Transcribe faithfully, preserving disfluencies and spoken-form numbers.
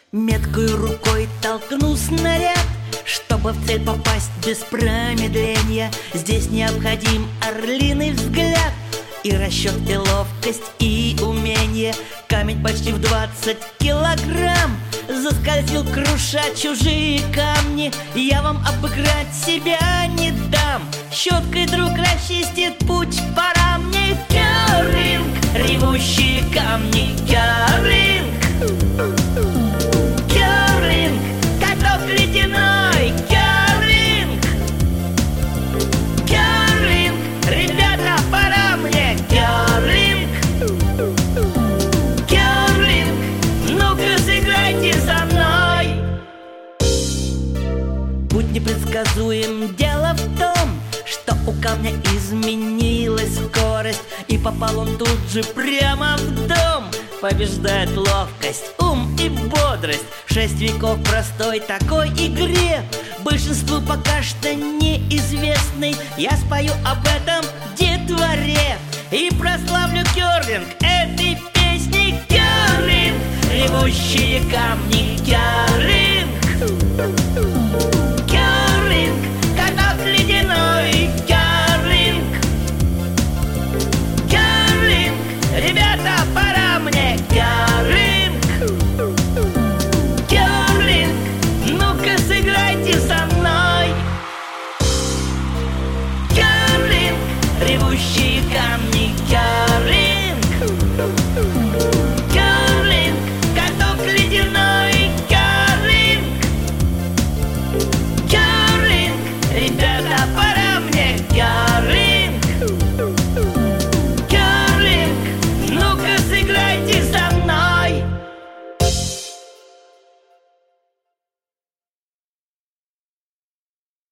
Меткой рукой толкну снаряд, чтобы в цель попасть без промедления. Здесь необходим орлиный взгляд и расчет, и ловкость, и умение. Камень почти в двадцать килограмм заскользил, круша чужие камни. Я вам обыграть себя не дам. Щеткой друг расчистит путь, пора мне. Керлинг, ревущие камни, керлинг. Керлинг, каток ледяной, керлинг. Керлинг, ребята, пора мне. Керлинг, керлинг, ну-ка сыграйте со мной. Путь непредсказуем, дело в том, что у камня изменилась скорость, и попал он тут же прямо в дом. Побеждает ловкость, ум и бодрость в шесть веков простой такой игре. Большинству пока что неизвестной я спою об этом детворе и прославлю керлинг этой песней. Керлинг, ревущие камни, керлинг.